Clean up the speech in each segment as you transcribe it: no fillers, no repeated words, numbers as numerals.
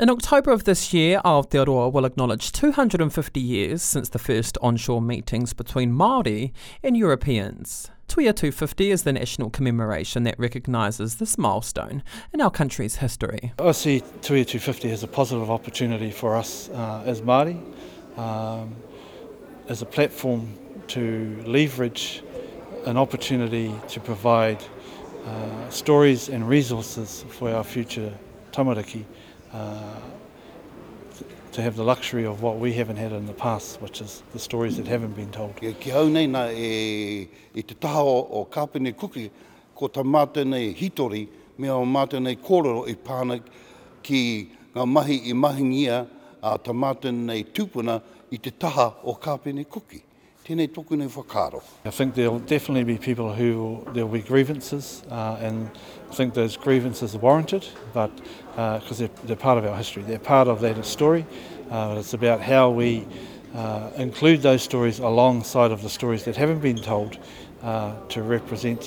In October of this year, Aotearoa will acknowledge 250 years since the first onshore meetings between Māori and Europeans. Tuia 250 is the national commemoration that recognises this milestone in our country's history. I see Tuia 250 as a positive opportunity for us as Māori, as a platform to leverage an opportunity to provide stories and resources for our future tamariki, to have the luxury of what we haven't had in the past, which is the stories that haven't been told. Ki hau nei na te taha o Kapene Kuki, ko ta mātou nei hitori, mea o mātou nei kōrero I pāna ki ngā mahi I mahingia a ta mātou nei tūpuna I te taha o Kapene Kuki. Tēnei tōku nei whakaaro. I think there'll definitely be people there'll be grievances, and I think those grievances are warranted, but because they're part of our history, they're part of that story. But it's about how we include those stories alongside of the stories that haven't been told to represent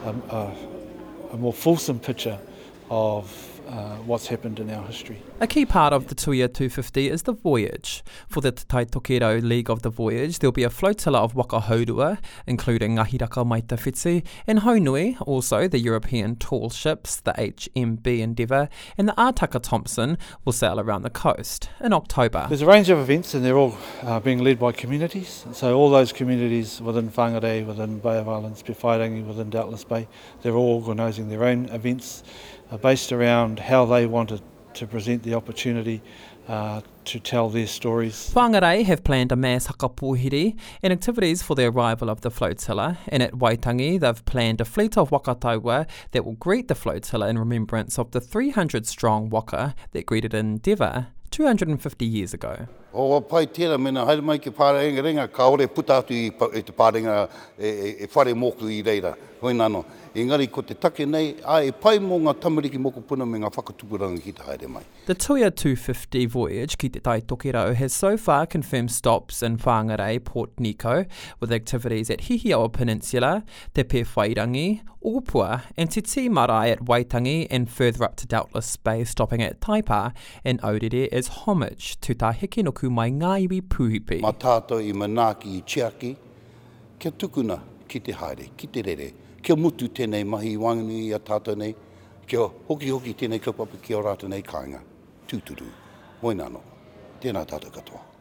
a more fulsome picture of what's happened in our history. A key part of the Tuia 250 is the voyage. For the Te Tai Tokerau leg of the voyage, there'll be a flotilla of waka haurua, including Ngahiraka Mai Tawhiti, and Haunui, also the European tall ships, the HMB Endeavour, and the Ātaka Thompson will sail around the coast in October. There's a range of events, and they're all being led by communities. So all those communities within Whangarei, within Bay of Islands, Pewhairangi, within Doubtless Bay, they're all organising their own events based around how they wanted to present the opportunity to tell their stories. Whangarei have planned a mass hakapuhiri and activities for the arrival of the flotilla, and at Waitangi they've planned a fleet of waka taua that will greet the flotilla in remembrance of the 300-strong waka that greeted Endeavour 250 years ago. O pai tēra mena, haere mai ki pārenga ringa, ka ore puta atu I te pārenga e whare moku I reira. Hoi nano, engari ko te take nei, e pai mō ngā tamariki moko puna me ngā whakatupuranga ki te haere mai. The Tuia 250 voyage ki te Tai Tokerau has so far confirmed stops in Whangarei, Port Nico, with activities at Hihiawa Peninsula, Te Pewhairangi, Opua, and Te Ti Marae at Waitangi, and further up to Doubtless Bay, stopping at Taipa and Aurere as homage to tā heke noku mai ngā iwi puhipi. Mā tātou I manaaki I Chiaki, kia tukuna ki te haere, ki te rere, kia mutu tēnei mahi wangani a tātou nei, kia hoki tēnei kaupapa ki o rātou nei kāinga, tūturu, moinano, tēnā tātou katoa.